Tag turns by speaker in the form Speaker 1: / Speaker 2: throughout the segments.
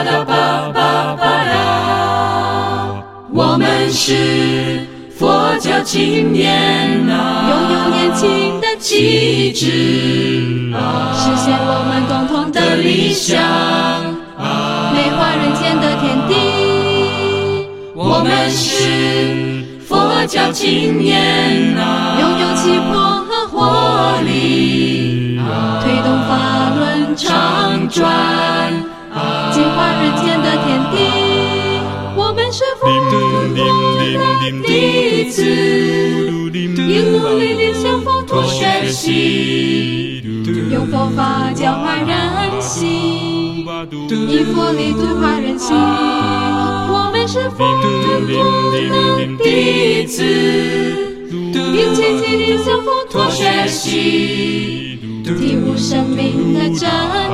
Speaker 1: 我们是佛教青年啊，
Speaker 2: 拥有年轻的气质，实现我们共同的理想，美化人间的天地。
Speaker 1: 我们是佛教青年啊，
Speaker 2: 拥有气魄和活力，推动法轮常转，净化人间的天地。我们是佛的弟子，应努力地向佛陀学习，用佛法教化人心，以佛力度化人心。我们是佛的弟子，应积极地向佛陀学习，体悟生命的真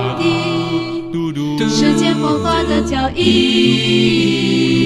Speaker 2: 谛，实践佛法的教义。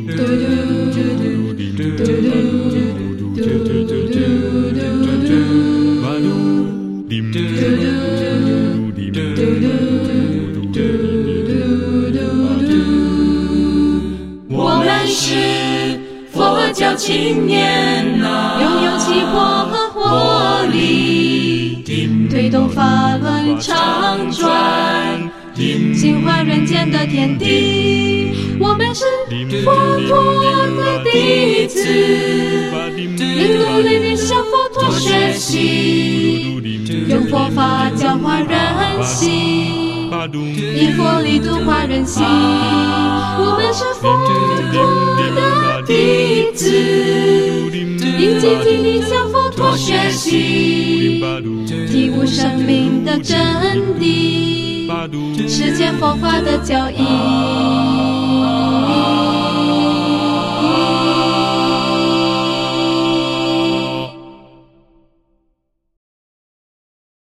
Speaker 1: 我们是佛教青年啊，
Speaker 2: 拥有气魄和活力，推动法轮常转，净化人间的天地。我们是佛陀的弟子，应努力地向佛陀学习，用佛法教化人心，以佛力度化人心。我们是佛陀的弟子，应积极地向佛陀学习，体悟生命的真谛，实践佛法的教义。